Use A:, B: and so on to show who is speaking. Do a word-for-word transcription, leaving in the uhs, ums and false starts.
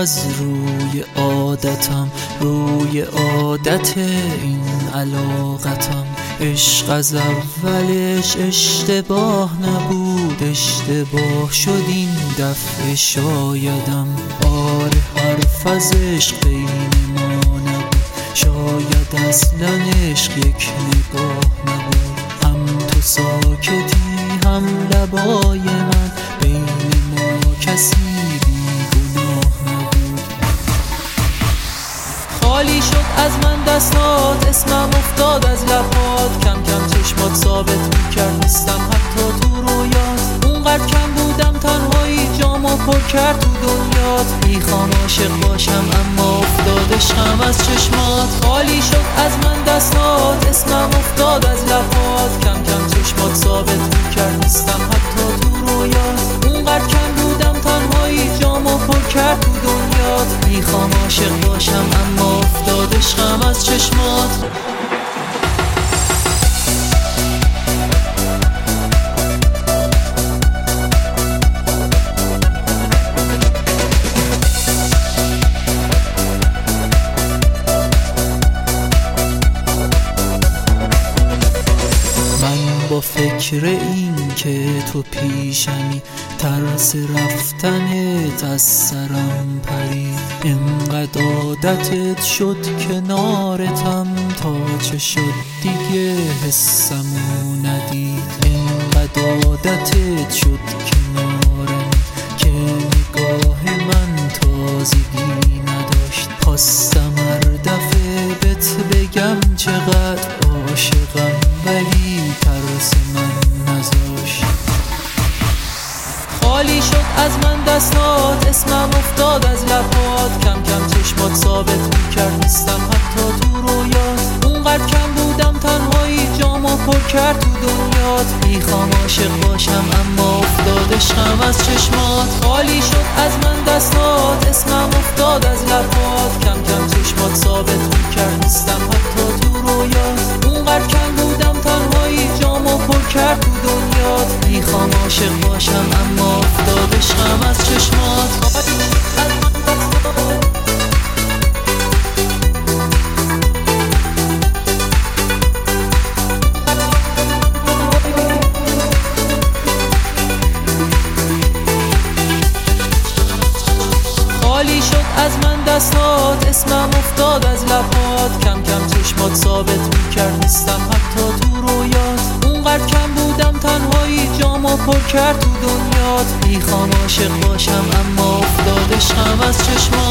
A: از روی عادتم، روی عادت این علاقتم. عشق از اولش اشتباه نبود، اشتباه شد این دفعه شایدم. آره حرف از عشق بین ما نبود، شاید اصلا عشق یک نگاه نبود. هم تو ساکتی هم لبای من، بین ما کسی بیگناه نبود. خالی شد از من دستات، اسمم افتاد از لبات. کم کم چشمات ثابت میکرد نیستم حتی تو رویات. اونقدر کم بودم تنهایی جامو پر کرد تو دنیات. میخوام عاشق باشم اما افتاد عشقم از چشمات. خالی شد از من دستات، اسمم افتاد از لبات. کم کم چشمات ثابت میکرد نیستم حتی تو رویات. اونقدر کم بودم تنهایی جامو پر کرد تو دنیات. میخوام عاشق باشم اما افتاد عشقم از چشمات. با فکر این که تو پیشمی، ترس رفتنت از سرم پرید. انقدر عادتت شد کنارتم، تا چه شد دیگه حسمو ندید. انقدر عادتت شد کنارم که نگاه من تازگی نداشت. خواستم هر دفعه بهت بگم چقدر عاشقم، ولی ترس من نذاشت. خالی شد از من دستات، اسمم افتاد از لبات. کم کم چشمات ثابت میکرد نیستم حتی تو رویات. اونقدر کم بودم تنهایی جامو پر کرد تو دنیات. میخوام عاشق باشم اما افتاد عشقم از چشمات. خالی شد از من دستات، اسمم افتاد از لبات. کم کم چشمات ثابت میکرد نیستم حتی تو رویات. اونقدر کم بودم تنهایی جامو پر کرد تو دنیات. میخوام عاشق باشم اما افتاد عشقم از چشمات. خالی شد از من دستات، اسمم افتاد از لبات. کم کم چشمات ثابت میکرد نیستم حتی تو رویات. اونقدر کم بودم تنهایی جامو پر کرد تو دنیات. میخوام عاشق باشم اما افتاد عشقم از چشمات.